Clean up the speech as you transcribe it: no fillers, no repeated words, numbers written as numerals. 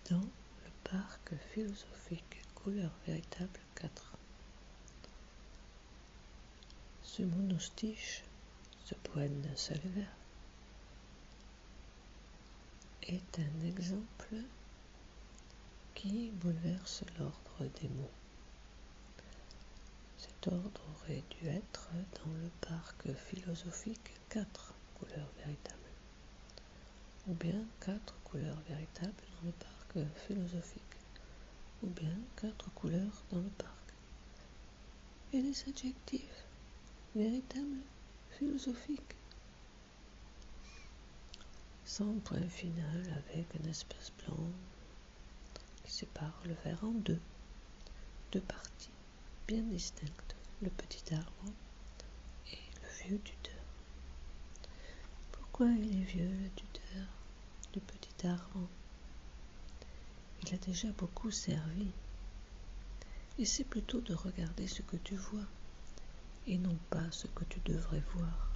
dans le parc philosophique Couleur véritable 4. Ce monostiche, ce poème d'un seul vers, est un exemple qui bouleverse l'ordre des mots. Cet ordre aurait dû être dans le parc philosophique 4 couleurs véritables, ou bien 4 couleurs véritables dans le parc philosophique, ou bien 4 couleurs dans le parc. Et les adjectifs véritable, philosophique, sans point final, avec un espace blanc qui sépare le vers en deux parties bien distinctes, le petit arbre et le vieux tuteur. Pourquoi il est vieux, le tuteur du petit arbre? Il a déjà beaucoup servi. Essaie plutôt de regarder ce que tu vois et non pas ce que tu devrais voir.